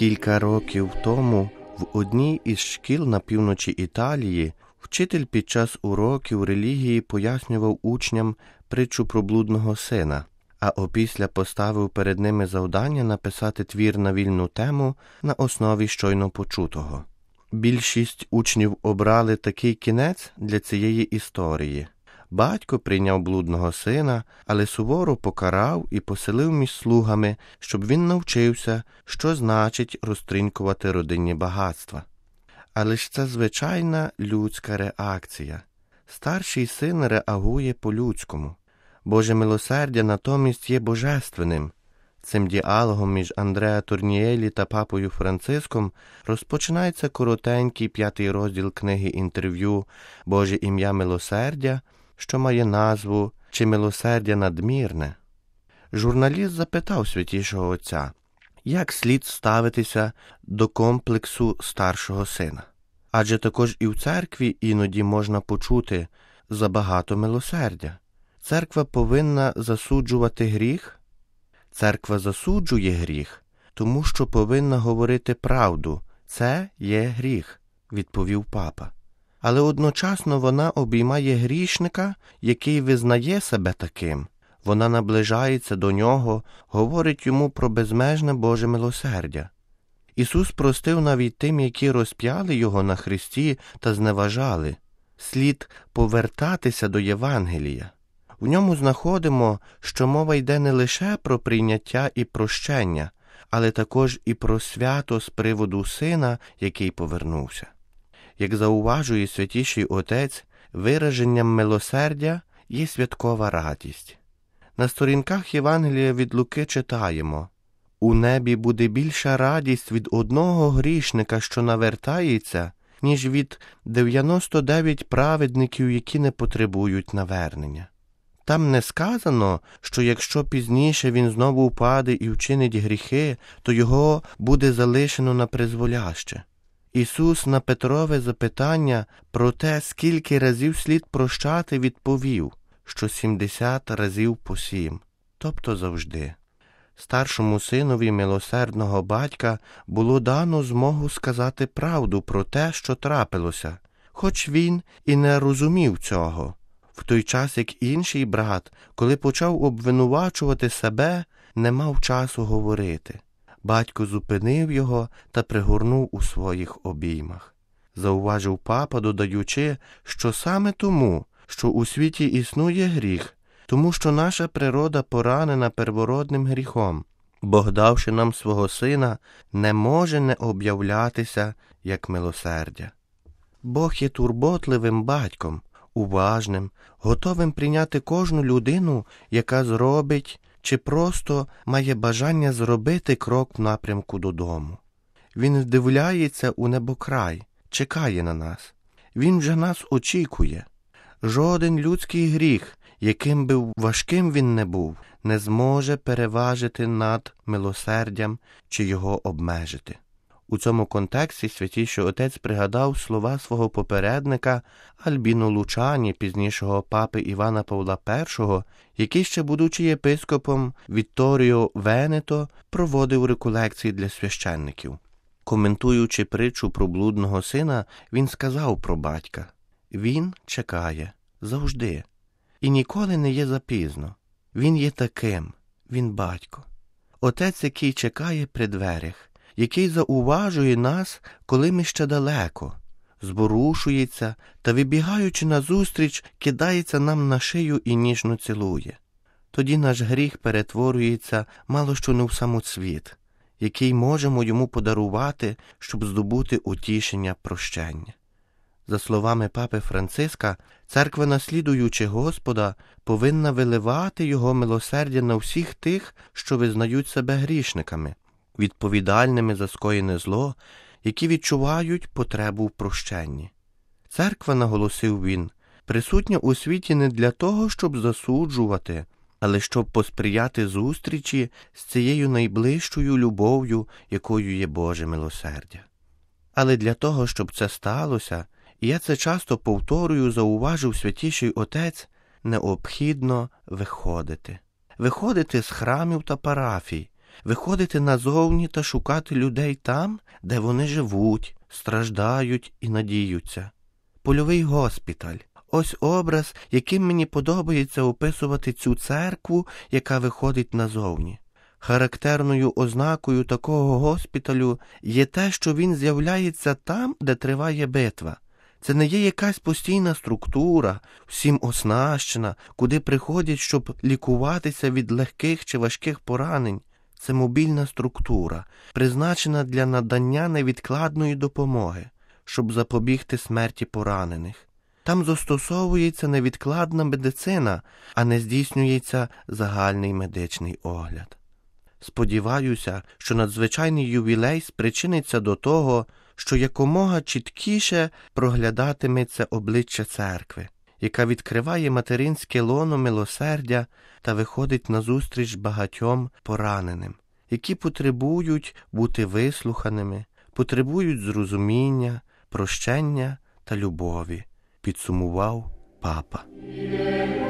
Кілька років тому в одній із шкіл на півночі Італії вчитель під час уроків релігії пояснював учням притчу про блудного сина, а опісля поставив перед ними завдання написати твір на вільну тему на основі щойно почутого. Більшість учнів обрали такий кінець для цієї історії. Батько прийняв блудного сина, але суворо покарав і поселив між слугами, щоб він навчився, що значить розтринькувати родинні багатства. Але ж це звичайна людська реакція. Старший син реагує по-людському. Боже милосердя натомість є божественним. Цим діалогом між Андреа Торніелі та папою Франциском розпочинається коротенький 5-й розділ книги інтерв'ю «Боже ім'я милосердя», що має назву «Чи милосердя надмірне?». Журналіст запитав святішого отця, як слід ставитися до комплексу старшого сина. Адже також і в церкві іноді можна почути «забагато милосердя». Церква повинна засуджувати гріх? Церква засуджує гріх, тому що повинна говорити правду. Це є гріх, відповів папа. Але одночасно вона обіймає грішника, який визнає себе таким. Вона наближається до нього, говорить йому про безмежне Боже милосердя. Ісус простив навіть тим, які розп'яли Його на хресті та зневажали. Слід повертатися до Євангелія. В ньому знаходимо, що мова йде не лише про прийняття і прощення, але також і про свято з приводу сина, який повернувся. Як зауважує святіший отець, вираженням милосердя є святкова радість. На сторінках Євангелія від Луки читаємо: «У небі буде більша радість від одного грішника, що навертається, ніж від 99 праведників, які не потребують навернення». Там не сказано, що якщо пізніше він знову впаде і вчинить гріхи, то його буде залишено на призволяще. Ісус на Петрове запитання про те, скільки разів слід прощати, відповів, що 70 разів по 7, тобто завжди. Старшому синові милосердного батька було дано змогу сказати правду про те, що трапилося, хоч він і не розумів цього. В той час, як інший брат, коли почав обвинувачувати себе, не мав часу говорити. Батько зупинив його та пригорнув у своїх обіймах. Зауважив папа, додаючи, що саме тому, що у світі існує гріх, тому що наша природа поранена первородним гріхом, Бог, давши нам свого сина, не може не об'являтися як милосердя. Бог є турботливим батьком, уважним, готовим прийняти кожну людину, яка зробить чи просто має бажання зробити крок в напрямку додому. Він вдивляється у небокрай, чекає на нас. Він вже нас очікує. Жоден людський гріх, яким би важким він не був, не зможе переважити над милосердям чи його обмежити. У цьому контексті святіший отець пригадав слова свого попередника Альбіно Лучані, пізнішого папи Івана Павла І, який, ще будучи єпископом Вітторіо Венето, проводив реколекції для священників. Коментуючи притчу про блудного сина, він сказав про батька: «Він чекає завжди і ніколи не є запізно. Він є таким, він батько. Отець, який чекає при дверях, який зауважує нас, коли ми ще далеко, зворушується та, вибігаючи назустріч, кидається нам на шию і ніжно цілує. Тоді наш гріх перетворюється мало що не в самоцвіт, який можемо йому подарувати, щоб здобути утішення прощення». За словами папи Франциска, церква, наслідуючи Господа, повинна виливати Його милосердя на всіх тих, що визнають себе грішниками, відповідальними за скоєне зло, які відчувають потребу в прощенні. Церква, наголосив він, присутня у світі не для того, щоб засуджувати, але щоб посприяти зустрічі з цією найближчою любов'ю, якою є Боже милосердя. Але для того, щоб це сталося, і я це часто повторюю, зауважив святіший отець, необхідно виходити. Виходити з храмів та парафій, виходити назовні та шукати людей там, де вони живуть, страждають і надіються. Польовий госпіталь. Ось образ, яким мені подобається описувати цю церкву, яка виходить назовні. Характерною ознакою такого госпіталю є те, що він з'являється там, де триває битва. Це не є якась постійна структура, всім оснащена, куди приходять, щоб лікуватися від легких чи важких поранень. Це мобільна структура, призначена для надання невідкладної допомоги, щоб запобігти смерті поранених. Там застосовується невідкладна медицина, а не здійснюється загальний медичний огляд. Сподіваюся, що надзвичайний ювілей спричиниться до того, що якомога чіткіше проглядатиметься обличчя церкви, яка відкриває материнське лоно милосердя та виходить назустріч багатьом пораненим, які потребують бути вислуханими, потребують зрозуміння, прощення та любові, підсумував папа.